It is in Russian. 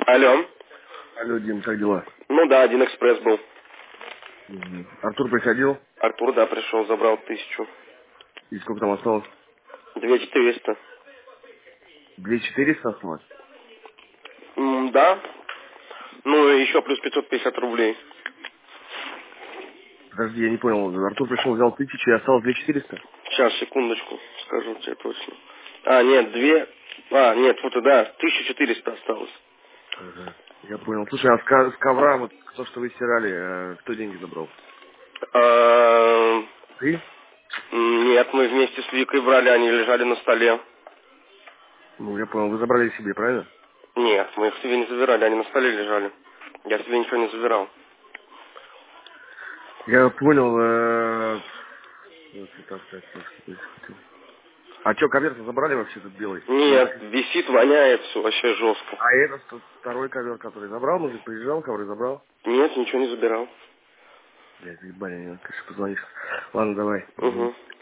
Алло. Алло, Дим, как дела? Ну да, один экспресс был. Артур приходил? Артур, да, пришел, забрал 1000. И сколько там осталось? 2400. 2400 осталось? Да. Ну и еще плюс 550 рублей. Подожди, я не понял. Артур пришел, взял 1000 и осталось 2400? Сейчас, секундочку, скажу тебе точно. А, нет, нет, вот и да, 1400 осталось. Ага. Я понял. Слушай, а с ковра, вот то, что вы стирали, кто деньги забрал? А, Ты? Нет, мы вместе с Викой брали, они лежали на столе. Ну, я понял, вы забрали себе, правильно? Нет, мы их себе не забирали, они на столе лежали. Я себе ничего не забирал. Я понял, А что, ковер забрали вообще этот белый? Или Нет, это... висит, воняет все вообще жестко. А этот второй ковер, который забрал, мужик приезжал, ковры забрал? Нет, ничего не забирал. Блядь, ебали, конечно, позвонишь. Ладно, давай. Мгм. Угу.